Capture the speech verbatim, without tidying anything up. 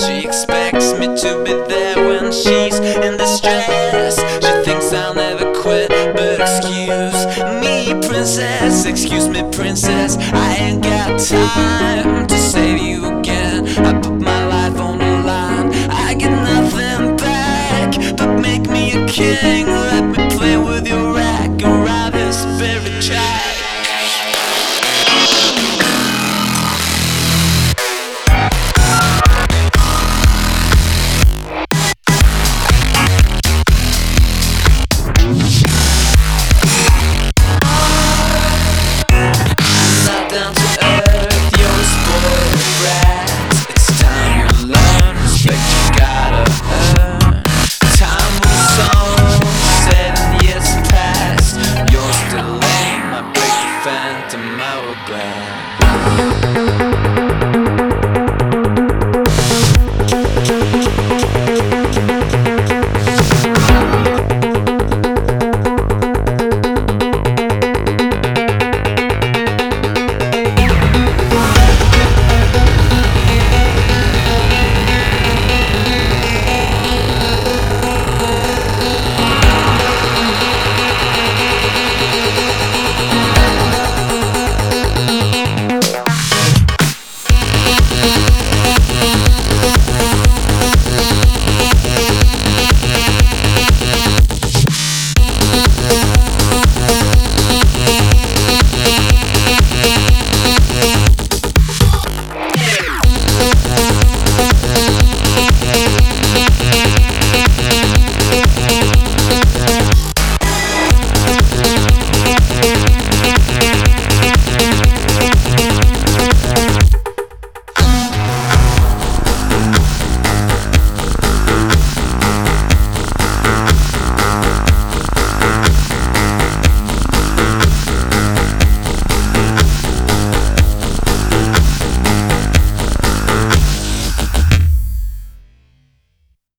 She expects me to be there when she's in distress. She thinks I'll never quit, but excuse me, princess, excuse me, princess, I ain't got time to save you again. I put my life on the line, I get nothing back, but make me a king.